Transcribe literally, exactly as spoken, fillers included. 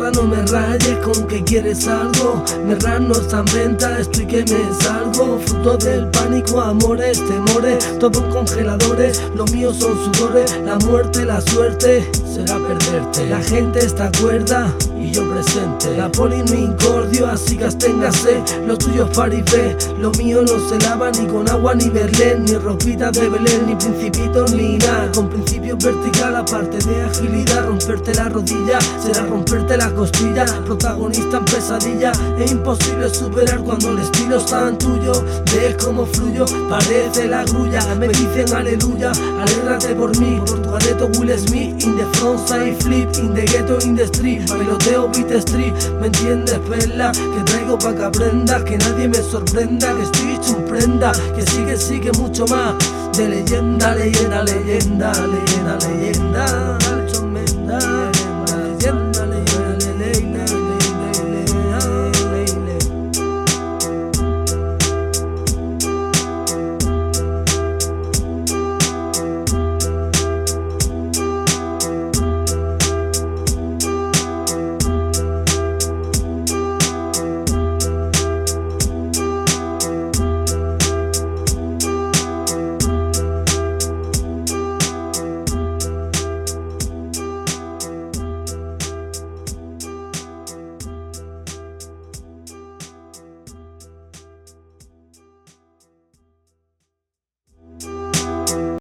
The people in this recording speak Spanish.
mierda, no me rayes con que quieres algo. Mi rap no está en venta, estoy que me salgo. Fruto del pánico, amores, temores, todo en congeladores. Lo mío son sudores, la muerte, la suerte será perderte. La gente está cuerda y yo presente. La poli no incordio, así que absténgase. Lo tuyo es paripé, lo mío no se lava ni con agua ni Berlén, ni ropita de Belén, ni principitos ni nada. Con principios vertical, aparte de agilidad. Romperte la rodilla será romperte la costilla. Protagonista en pesadilla, es imposible superar cuando el estilo es tan tuyo. Ves cómo fluyo, parece la grulla. Me dicen aleluya, alégrate por mí. Por tu areto Will Smith, in the front side flip, in the ghetto, in the street. Bailoteo beat street, ¿me entiendes, perla? Que traigo pa' que aprendas, que nadie me sorprenda. Que estoy hecho un prenda, que sigue, sigue mucho más. De leyenda, leyenda, leyenda, leyenda, leyenda, leyenda.